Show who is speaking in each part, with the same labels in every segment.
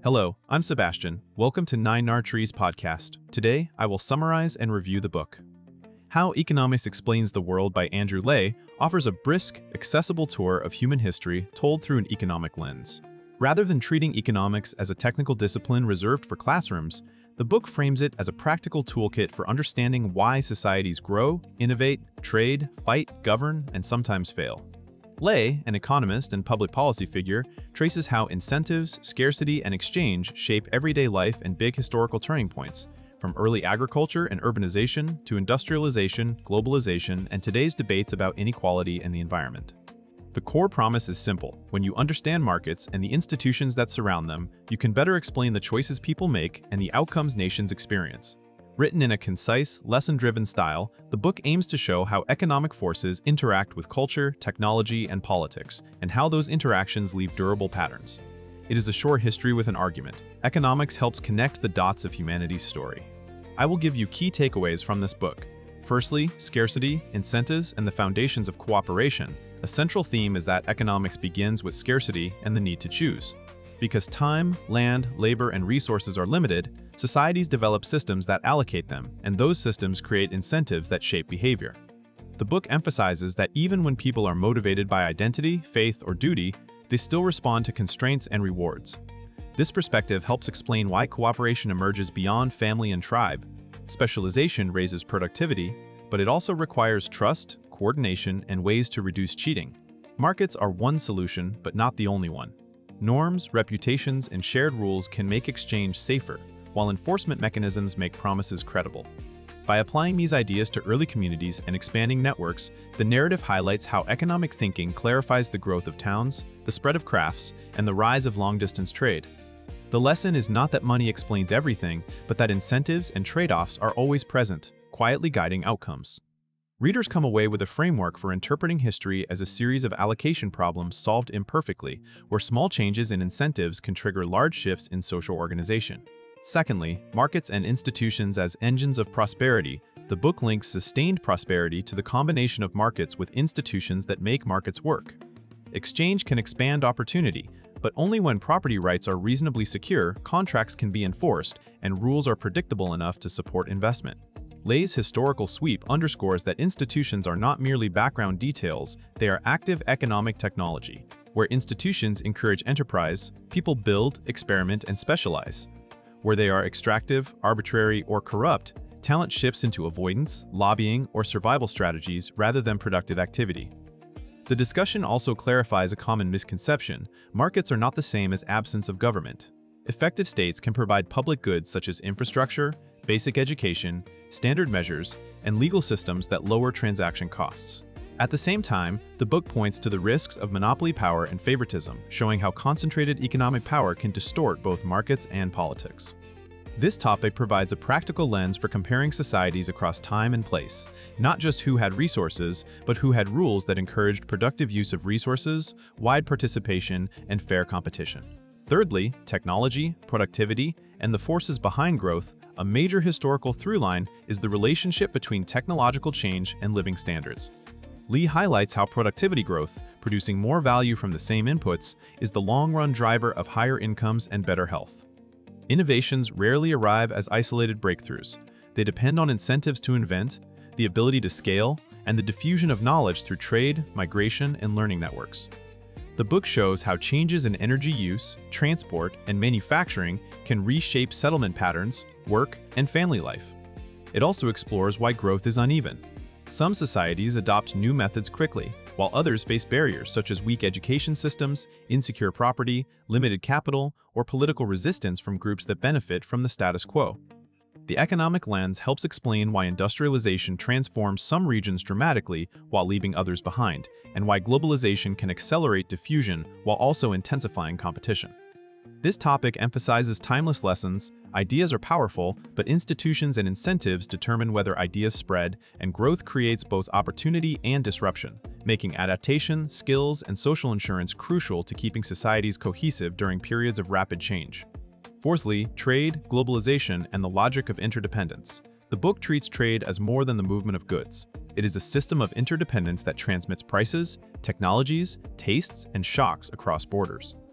Speaker 1: Hello, I'm Sebastian. Welcome to Nine Nar Trees podcast. Today, I will summarize and review the book. How Economics Explains the World by Andrew Lay offers a brisk, accessible tour of human history told through an economic lens. Rather than treating economics as a technical discipline reserved for classrooms, the book frames it as a practical toolkit for understanding why societies grow, innovate, trade, fight, govern, and sometimes fail. Lay, an economist and public policy figure, traces how incentives, scarcity, and exchange shape everyday life and big historical turning points, from early agriculture and urbanization to industrialization, globalization, and today's debates about inequality and the environment. The core promise is simple. When you understand markets and the institutions that surround them, you can better explain the choices people make and the outcomes nations experience. Written in a concise, lesson-driven style, the book aims to show how economic forces interact with culture, technology, and politics, and how those interactions leave durable patterns. It is a short history with an argument. Economics helps connect the dots of humanity's story. I will give you key takeaways from this book. Firstly, scarcity, incentives, and the foundations of cooperation. A central theme is that economics begins with scarcity and the need to choose. Because time, land, labor, and resources are limited, societies develop systems that allocate them, and those systems create incentives that shape behavior. The book emphasizes that even when people are motivated by identity, faith, or duty, they still respond to constraints and rewards. This perspective helps explain why cooperation emerges beyond family and tribe. Specialization raises productivity, but it also requires trust, coordination, and ways to reduce cheating. Markets are one solution, but not the only one. Norms, reputations, and shared rules can make exchange safer, while enforcement mechanisms make promises credible. By applying these ideas to early communities and expanding networks, the narrative highlights how economic thinking clarifies the growth of towns, the spread of crafts, and the rise of long-distance trade. The lesson is not that money explains everything, but that incentives and trade-offs are always present, quietly guiding outcomes. Readers come away with a framework for interpreting history as a series of allocation problems solved imperfectly, where small changes in incentives can trigger large shifts in social organization. Secondly, markets and institutions as engines of prosperity. The book links sustained prosperity to the combination of markets with institutions that make markets work. Exchange can expand opportunity, but only when property rights are reasonably secure, contracts can be enforced, and rules are predictable enough to support investment. Lay's historical sweep underscores that institutions are not merely background details, they are active economic technology. Where institutions encourage enterprise, people build, experiment, and specialize. Where they are extractive, arbitrary, or corrupt, talent shifts into avoidance, lobbying, or survival strategies rather than productive activity. The discussion also clarifies a common misconception: markets are not the same as absence of government. Effective states can provide public goods such as infrastructure, basic education, standard measures, and legal systems that lower transaction costs. At the same time, the book points to the risks of monopoly power and favoritism, showing how concentrated economic power can distort both markets and politics. This topic provides a practical lens for comparing societies across time and place, not just who had resources, but who had rules that encouraged productive use of resources, wide participation, and fair competition. Thirdly, technology, productivity, and the forces behind growth. A major historical through-line is the relationship between technological change and living standards. Lee highlights how productivity growth, producing more value from the same inputs, is the long-run driver of higher incomes and better health. Innovations rarely arrive as isolated breakthroughs. They depend on incentives to invent, the ability to scale, and the diffusion of knowledge through trade, migration, and learning networks. The book shows how changes in energy use, transport, and manufacturing can reshape settlement patterns, work, and family life. It also explores why growth is uneven. Some societies adopt new methods quickly, while others face barriers such as weak education systems, insecure property, limited capital, or political resistance from groups that benefit from the status quo. The economic lens helps explain why industrialization transforms some regions dramatically while leaving others behind, and why globalization can accelerate diffusion while also intensifying competition. This topic emphasizes timeless lessons. Ideas are powerful, but institutions and incentives determine whether ideas spread, and growth creates both opportunity and disruption, making adaptation, skills, and social insurance crucial to keeping societies cohesive during periods of rapid change. Fourthly, trade, globalization, and the logic of interdependence. The book treats trade as more than the movement of goods. It is a system of interdependence that transmits prices, technologies, tastes, and shocks across borders.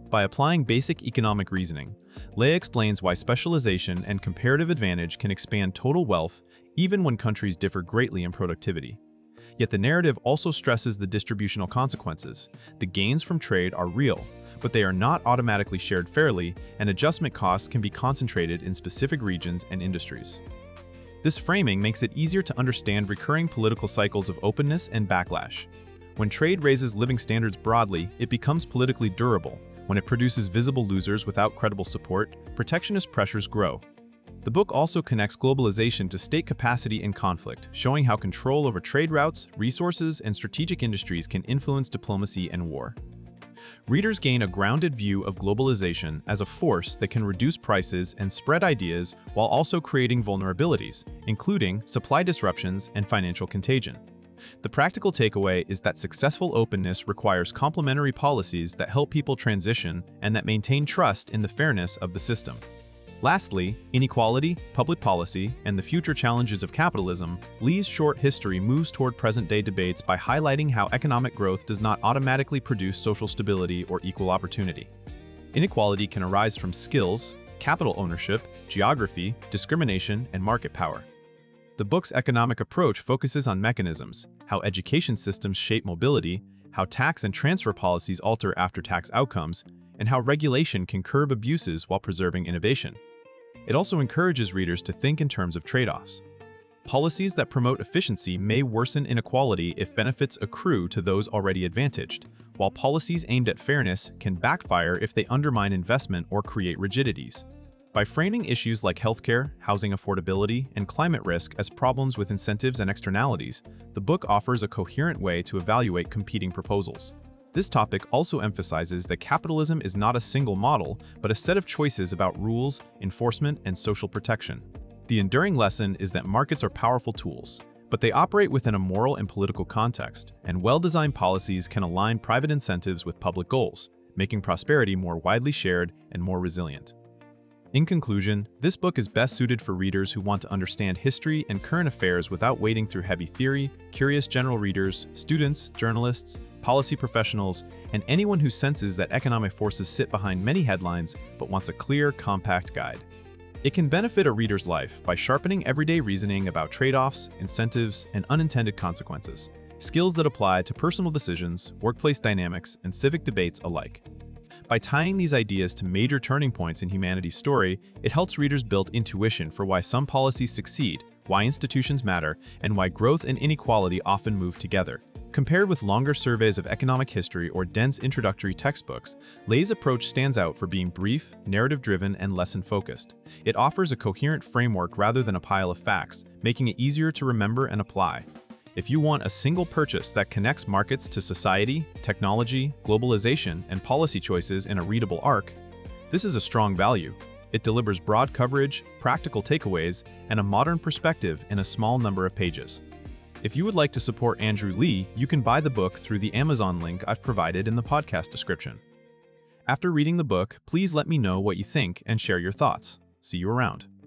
Speaker 1: By applying basic economic reasoning, Lei explains why specialization and comparative advantage can expand total wealth even when countries differ greatly in productivity. Yet the narrative also stresses the distributional consequences. The gains from trade are real, but they are not automatically shared fairly, and adjustment costs can be concentrated in specific regions and industries. This framing makes it easier to understand recurring political cycles of openness and backlash. When trade raises living standards broadly, it becomes politically durable. When it produces visible losers without credible support, protectionist pressures grow. The book also connects globalization to state capacity and conflict, showing how control over trade routes, resources, and strategic industries can influence diplomacy and war. Readers gain a grounded view of globalization as a force that can reduce prices and spread ideas while also creating vulnerabilities, including supply disruptions and financial contagion. The practical takeaway is that successful openness requires complementary policies that help people transition and that maintain trust in the fairness of the system. Lastly, inequality, public policy, and the future challenges of capitalism, Lei's short history moves toward present-day debates by highlighting how economic growth does not automatically produce social stability or equal opportunity. Inequality can arise from skills, capital ownership, geography, discrimination, and market power. The book's economic approach focuses on mechanisms, how education systems shape mobility, how tax and transfer policies alter after-tax outcomes, and how regulation can curb abuses while preserving innovation. It also encourages readers to think in terms of trade-offs. Policies that promote efficiency may worsen inequality if benefits accrue to those already advantaged, while policies aimed at fairness can backfire if they undermine investment or create rigidities. By framing issues like healthcare, housing affordability, and climate risk as problems with incentives and externalities, the book offers a coherent way to evaluate competing proposals. This topic also emphasizes that capitalism is not a single model, but a set of choices about rules, enforcement, and social protection. The enduring lesson is that markets are powerful tools, but they operate within a moral and political context, and well-designed policies can align private incentives with public goals, making prosperity more widely shared and more resilient. In conclusion, this book is best suited for readers who want to understand history and current affairs without wading through heavy theory, curious general readers, students, journalists, policy professionals, and anyone who senses that economic forces sit behind many headlines but wants a clear, compact guide. It can benefit a reader's life by sharpening everyday reasoning about trade-offs, incentives, and unintended consequences, skills that apply to personal decisions, workplace dynamics, and civic debates alike. By tying these ideas to major turning points in humanity's story, it helps readers build intuition for why some policies succeed, why institutions matter, and why growth and inequality often move together. Compared with longer surveys of economic history or dense introductory textbooks, Lei's approach stands out for being brief, narrative-driven, and lesson-focused. It offers a coherent framework rather than a pile of facts, making it easier to remember and apply. If you want a single purchase that connects markets to society, technology, globalization, and policy choices in a readable arc, this is a strong value. It delivers broad coverage, practical takeaways, and a modern perspective in a small number of pages. If you would like to support Andrew Lei, you can buy the book through the Amazon link I've provided in the podcast description. After reading the book, please let me know what you think and share your thoughts. See you around.